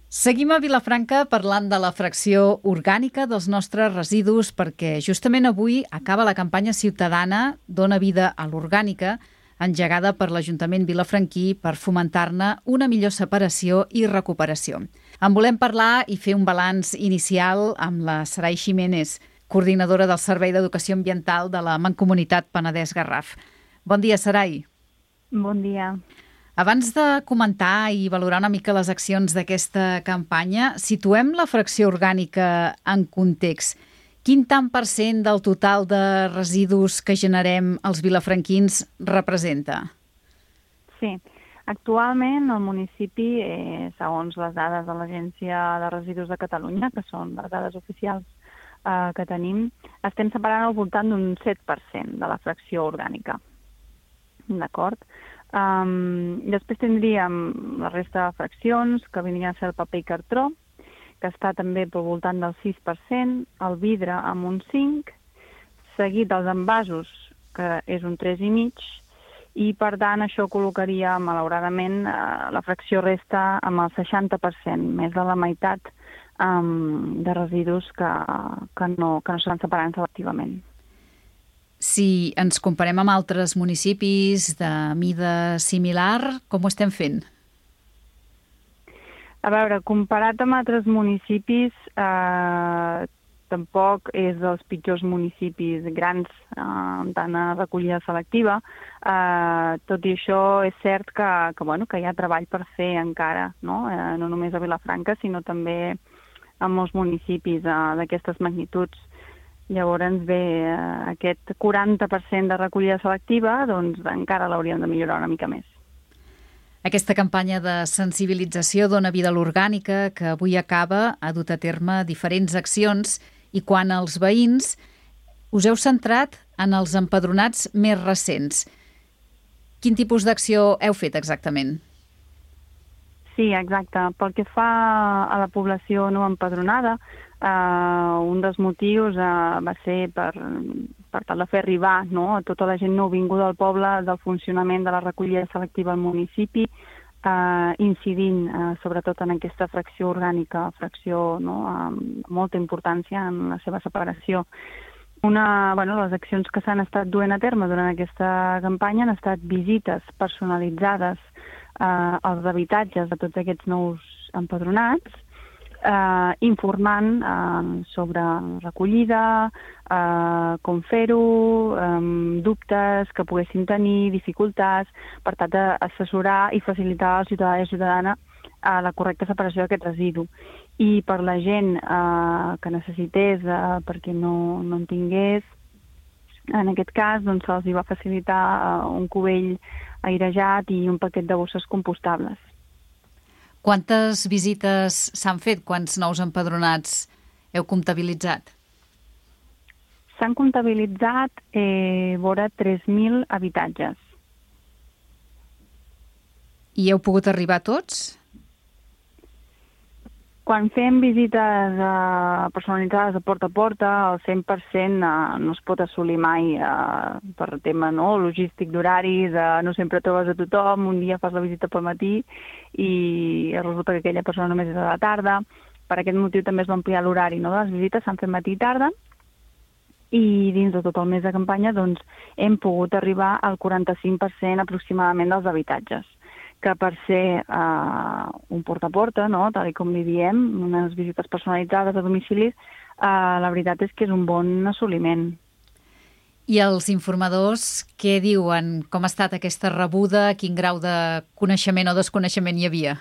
Seguim a Vilafranca parlant de la fracció orgànica dels nostres residus perquè justament avui acaba la campanya ciutadana Dona vida a l'orgànica, engegada per l'Ajuntament vilafranquí per fomentar-ne una millor separació i recuperació. En volem parlar i fer un balanç inicial amb la Sarai Ximénez, coordinadora del Servei d'Educació Ambiental de la Mancomunitat Penedès-Garraf. Bon dia, Sarai. Bon dia. Abans de comentar i valorar una mica les accions d'aquesta campanya, situem la fracció orgànica en context. Quin tant per cent del total de residus que generem els vilafranquins representa? Sí, actualment el municipi, segons les dades de l'Agència de Residus de Catalunya, que són les dades oficials que tenim, estem separant al voltant d'un 7% de la fracció orgànica. D'acord? Després tindríem la resta de fraccions, que vindrien a ser el paper i cartró, que està també pel voltant del 6%, el vidre amb un 5%, seguit dels envasos, que és un 3,5%, i per tant això col·locaria, malauradament, la fracció resta amb el 60%, més de la meitat de residus que no s'estan separant selectivament. Si ens comparem amb altres municipis de mida similar, com ho estem fent? A veure, comparat amb altres municipis, tampoc és dels pitjors municipis grans en tant a recollida selectiva. Tot i això, és cert que hi ha treball per fer encara, no només a Vilafranca, sinó també a molts municipis d'aquestes magnituds. Llavors, aquest 40% de recollida selectiva, doncs encara l'hauríem de millorar una mica més. Aquesta campanya de sensibilització Dona vida a l'orgànica, que avui acaba, ha dut a terme diferents accions i quan els veïns us heu centrat en els empadronats més recents. Quin tipus d'acció heu fet exactament? Sí, exacte. Pel que fa a la població no empadronada, un dels motius va ser per tal de fer arribar a tota la gent nouvinguda al poble del funcionament de la recollida selectiva al municipi, incidint sobretot en aquesta fracció orgànica, fracció amb molta importància en la seva separació. Les accions que s'han estat duent a terme durant aquesta campanya han estat visites personalitzades als habitatges de tots aquests nous empadronats, informant sobre recollida, com fer-ho, dubtes que poguessin tenir, dificultats, per tal d'assessorar i facilitar al ciutadà i a la ciutadana la correcta separació d'aquest residu. I per la gent que necessités, perquè no en tingués, en aquest cas se'ls va facilitar un cubell airejat i un paquet de bosses compostables. Quantes visites s'han fet? Quants nous empadronats heu comptabilitzat? S'han comptabilitzat vora 3.000 habitatges. I heu pogut arribar a tots? Quan fem visites personalitzades de porta a porta, el 100% no es pot assolir mai per tema logístic d'horaris, no sempre trobes a tothom, un dia fas la visita pel matí i resulta que aquella persona només és a la tarda. Per aquest motiu també es va ampliar l'horari de les visites, s'han fet matí i tarda, i dins de tot el mes de campanya hem pogut arribar al 45% aproximadament dels habitatges, que per ser un porta a porta, tal com li diem, unes visites personalitzades a domicili, la veritat és que és un bon assoliment. I els informadors què diuen? Com ha estat aquesta rebuda? Quin grau de coneixement o desconeixement hi havia?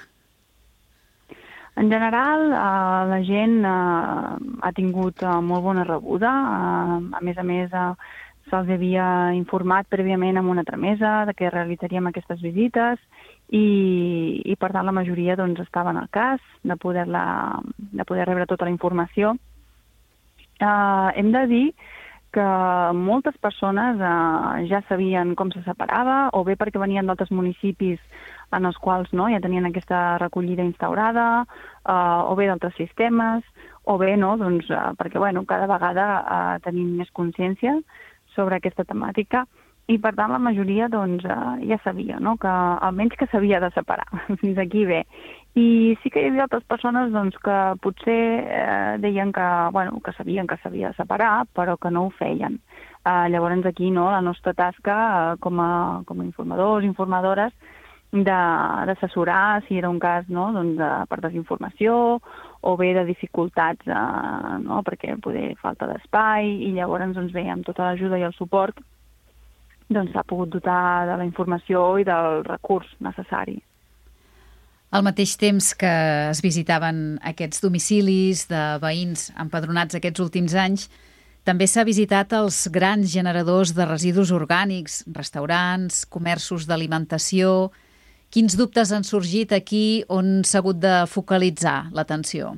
En general, la gent ha tingut molt bona rebuda. A més, se'ls havia informat prèviament amb una tramesa de que realitzaríem aquestes visites i per tant la majoria estaven al cas de poder rebre tota la informació. Hem de dir que moltes persones ja sabien com se separava, o bé perquè venien d'altres municipis en els quals ja tenien aquesta recollida instaurada, o bé d'altres sistemes, o bé perquè cada vegada tenim més consciència sobre aquesta temàtica i per tant la majoria ja sabia que almenys que s'havia de separar, fins aquí bé. I sí que hi havia altres persones doncs, que potser deien que, bueno, que sabien que s'havia de separar, però que no ho feien. Llavors aquí la nostra tasca com a informadors, informadores, d'assessorar si era un cas doncs, per desinformació o bé de dificultats perquè poder falta d'espai, i llavors doncs, bé, amb tota l'ajuda i el suport doncs, s'ha pogut dotar de la informació i del recurs necessari. Al mateix temps que es visitaven aquests domicilis de veïns empadronats aquests últims anys, també s'ha visitat els grans generadors de residus orgànics, restaurants, comerços d'alimentació. Quins dubtes han sorgit aquí on s'ha hagut de focalitzar l'atenció?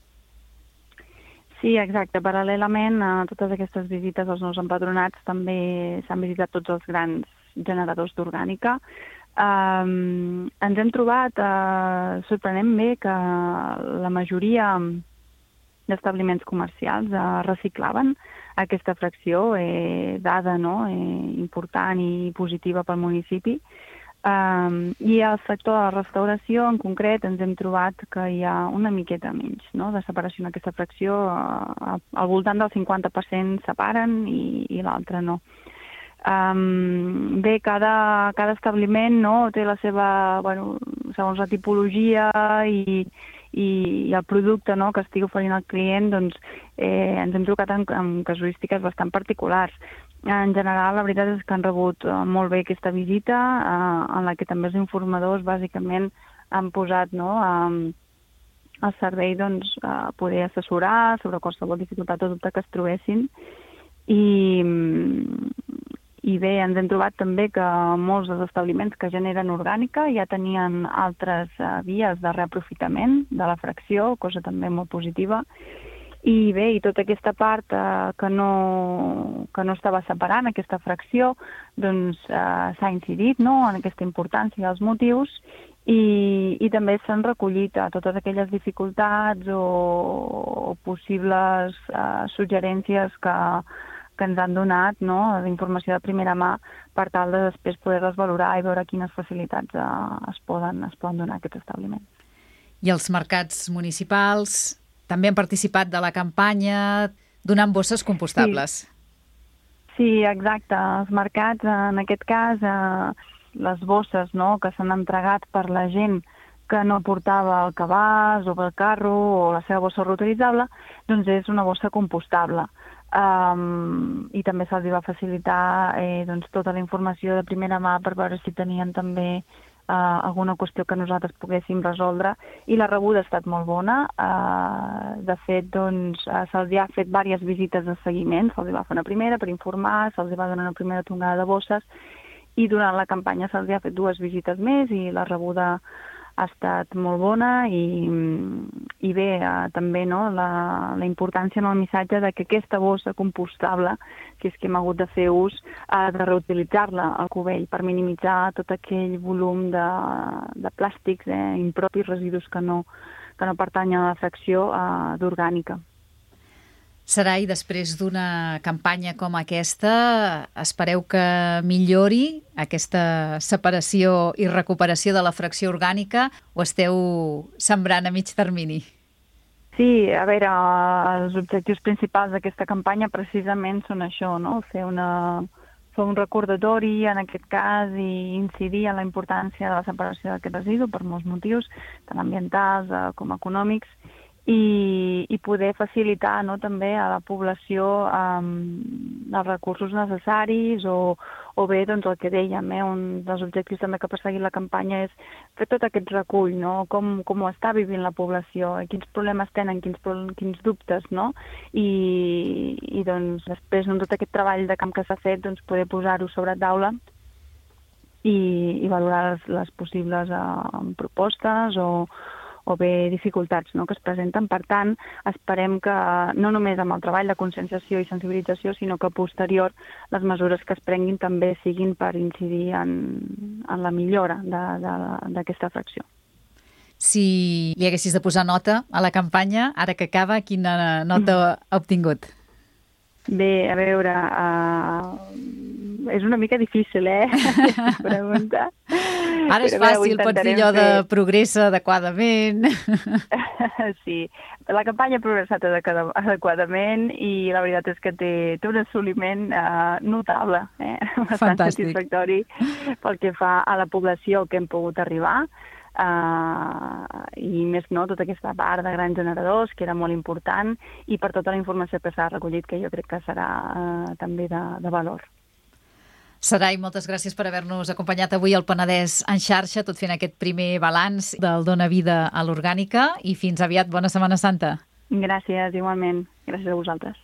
Sí, exacte. Paral·lelament a totes aquestes visites als nous empadronats també s'han visitat tots els grans generadors d'orgànica. Ens hem trobat sorprenent bé que la majoria d'establiments comercials reciclaven aquesta fracció, dada important i positiva pel municipi. I al sector de la restauració, en concret, ens hem trobat que hi ha una miqueta menys de separació en aquesta fracció. Al voltant del 50% separen i l'altre no. Bé, cada establiment té la seva, segons la tipologia i el producte que estigui oferint al client, doncs ens hem trobat amb casuístiques bastant particulars. En general, la veritat és que han rebut molt bé aquesta visita, en la que també els informadors bàsicament han posat al servei poder assessorar sobre qualsevol dificultat o dubte que es trobessin. I bé, ens hem trobat també que molts dels establiments que generen orgànica ja tenien altres vies de reaprofitament de la fracció, cosa també molt positiva. I bé, i tota aquesta part que no estava separant, aquesta fracció, doncs s'ha incidit en aquesta importància dels motius i també s'han recollit totes aquelles dificultats o possibles suggerències que ens han donat d'informació de primera mà per tal de després poder-les valorar i veure quines facilitats es poden donar a aquests establiments. I els mercats municipals també han participat de la campanya donant bosses compostables. Sí, exacte. Els mercats, en aquest cas, les bosses que s'han entregat per la gent que no portava el cabàs o el carro o la seva bossa reutilitzable, doncs és una bossa compostable. I també se'ls va facilitar tota la informació de primera mà per veure si tenien també alguna qüestió que nosaltres poguéssim resoldre, i la rebuda ha estat molt bona. De fet, se'ls ha fet diverses visites de seguiment, se'ls va fer una primera per informar, se'ls va donar una primera tongada de bosses, i durant la campanya se'ls ha fet 2 visites més i la rebuda ha estat molt bona. I bé, també la importància en el missatge de que aquesta bossa compostable, que és que hem hagut de fer ús, ha de reutilitzar-la al cubell per minimitzar tot aquell volum de plàstics impropis, residus que no pertanyen a la fracció d'orgànica. Sarai, després d'una campanya com aquesta, espereu que millori aquesta separació i recuperació de la fracció orgànica o esteu sembrant a mig termini? Sí, a veure, els objectius principals d'aquesta campanya precisament són això, fer un recordatori, en aquest cas, i incidir en la importància de la separació d'aquest residu per molts motius, tant ambientals com econòmics, i poder facilitar també a la població els recursos necessaris o bé el que dèiem, un dels objectius també que ha perseguit la campanya és fer tot aquest recull, com ho està vivint la població, quins problemes tenen, quins dubtes, i després tot aquest treball de camp que s'ha fet poder posar-ho sobre taula i valorar les possibles propostes o bé dificultats que es presenten. Per tant, esperem que no només amb el treball de conscienciació i sensibilització, sinó que posterior les mesures que es prenguin també siguin per incidir en la millora d'aquesta fracció. Si li haguessis de posar nota a la campanya, ara que acaba, quina nota ha obtingut? Bé, a veure, és una mica difícil, aquesta pregunta. Ara és fàcil, pots dir allò de progressa adequadament. Sí, la campanya ha progressat adequadament i la veritat és que té un assoliment notable, bastant Fantàstic. satisfactori pel que fa a la població que hem pogut arribar, i més no, tota aquesta part de grans generadors, que era molt important, i per tota la informació que s'ha recollit, que jo crec que serà també de valor. Sarai, moltes gràcies per haver-nos acompanyat avui al Penedès en xarxa, tot fent aquest primer balanç del Dona Vida a l'Orgànica, i fins aviat, bona Setmana Santa. Gràcies, igualment. Gràcies a vosaltres.